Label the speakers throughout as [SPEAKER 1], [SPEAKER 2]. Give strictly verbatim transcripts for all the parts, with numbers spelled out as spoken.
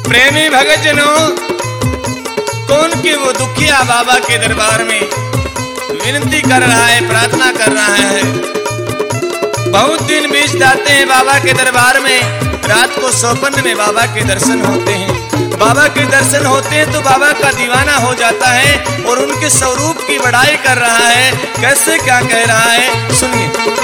[SPEAKER 1] प्रेमी भगत जनों, कौन के वो दुखिया बाबा के दरबार में विनती कर रहा है, प्रार्थना कर रहा है। बहुत दिन बीत जाते हैं बाबा के दरबार में। रात को सौपन में बाबा के दर्शन होते हैं। बाबा के दर्शन होते हैं तो बाबा का दीवाना हो जाता है और उनके स्वरूप की बड़ाई कर रहा है। कैसे क्या कह रहा है, सुनिए।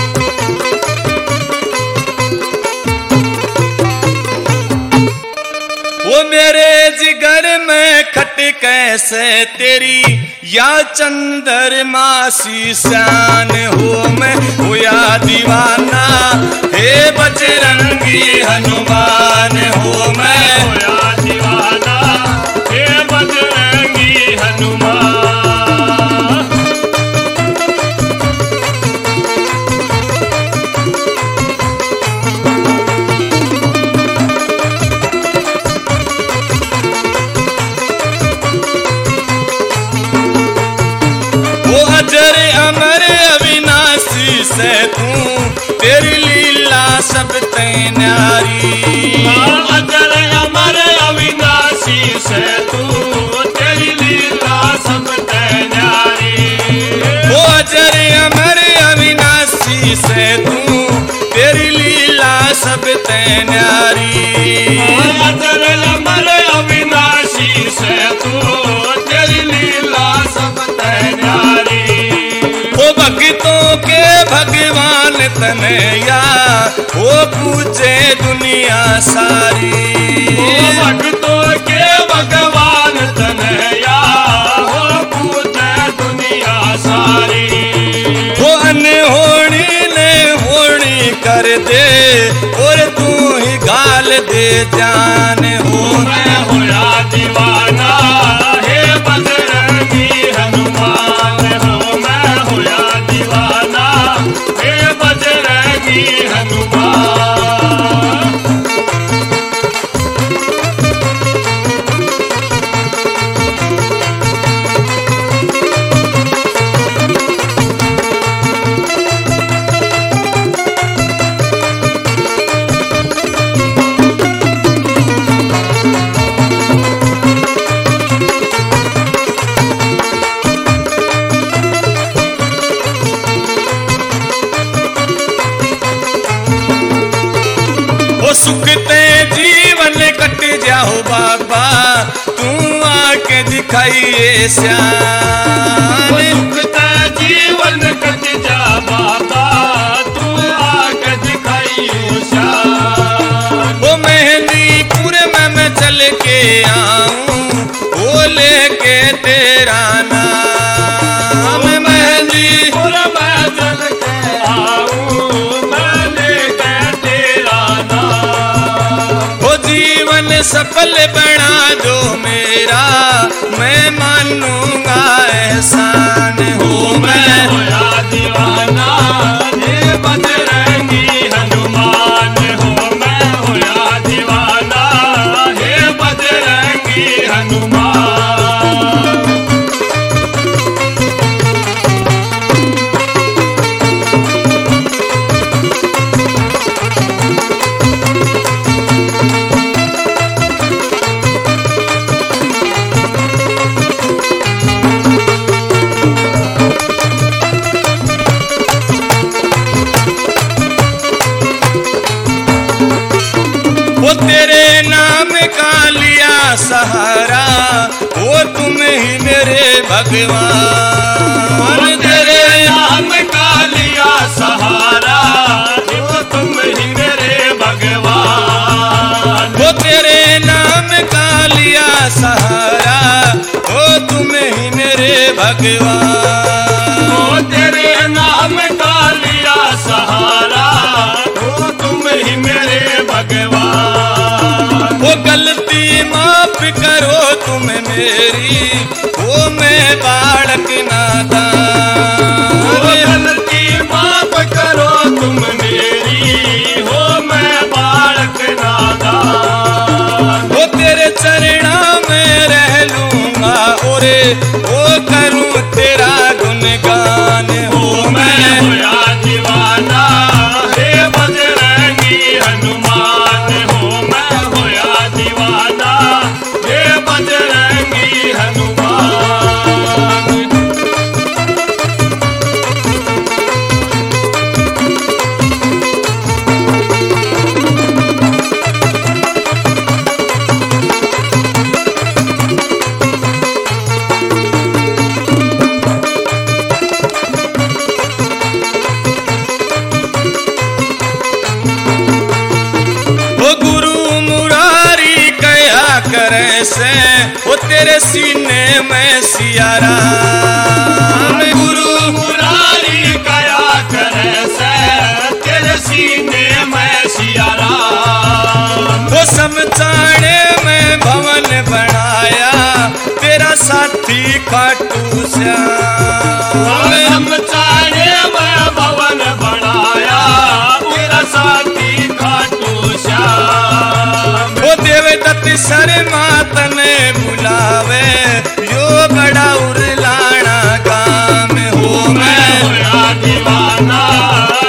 [SPEAKER 1] वो मेरे जिगर में खट कैसे तेरी या चंद्रमा सी शान हो, मैं हुआ दीवाना हे बजरंगी हनुमान हो, मैं हुआ दीवाना हे बजरंगी हनुमान। अजर अमर अविनाशी से तू तेरी लीला सब तैं न्यारी।
[SPEAKER 2] अजर अमर अविनाशी से तू तेरी लीला सब तैं न्यारी।
[SPEAKER 1] वो अजर अमर अविनाशी से तू तेरी लीला सब तैं न्यारी।
[SPEAKER 2] अजर अमर अविनाशी से तू तेरी लीला सब तैं न्यारी।
[SPEAKER 1] भक्तों के भगवान तनया वो पूजे दुनिया सारी।
[SPEAKER 2] वो भक्तों के भगवान तनया वो पूजे दुनिया सारी।
[SPEAKER 1] वो अनहोनी ने होनी कर दे और तू ही गाल दे जान हो,
[SPEAKER 2] मैं होया दीवाना हे बजरंगी हनुमान हो, मैं होया दीवाना हे बजरंगी हनुमान।
[SPEAKER 1] सुखते जीवन कट जाओ बाबा तू आके दिखाइए श्याम।
[SPEAKER 2] सुखते जीवन कट जा बाबा तू आके दिखाइए श्याम।
[SPEAKER 1] वो मेहंदीपुर में मैं चल के आऊं वो लेके तेरा नाम।
[SPEAKER 2] मेहंदीपुर में चल के आऊं मैं लेके तेरा नाम।
[SPEAKER 1] वो जीवन सफल बना दो मेरा मैं मानूंगा एहसान हो, मैं
[SPEAKER 2] होया दीवाना हे बजरंगी हनुमान हो, मैं होया दीवाना हे बजरंगी हनुमान।
[SPEAKER 1] वो तेरे नाम का लिया सहारा वो तुम ही मेरे भगवान।
[SPEAKER 2] तेरे नाम का लिया सहारा वो तुम ही मेरे भगवान।
[SPEAKER 1] वो तेरे नाम का लिया सहारा वो तुम ही मेरे भगवान।
[SPEAKER 2] वो तेरे नाम का लिया सहारा वो तुम ही मेरे भगवान।
[SPEAKER 1] वो गलती माफ करो तुम मेरी वो मैं बालक नादान।
[SPEAKER 2] वो गलती माफ करो तुम मेरी हो मैं बालक नादान।
[SPEAKER 1] वो तेरे चरणा में रह लूंगा और वो करूं तेरा गुणगान हो, मैं
[SPEAKER 2] होया दीवाना हे बजरंगी हनुमान हो, मैं होया दीवाना
[SPEAKER 1] करे से वो तेरे सीने में सिया राम।
[SPEAKER 2] गुरु मुरारी कया करे से तेरे सीने में सिया राम।
[SPEAKER 1] वो समझाने में भवन बनाया तेरा साथी खाटू श्याम।
[SPEAKER 2] समझाने में भवन बनाया तेरा साथी खाटू श्याम।
[SPEAKER 1] वो देवदत्त शर्मा तने बुलावे यो बड़ा उरलाना काम हो मैं
[SPEAKER 2] होया दीवाना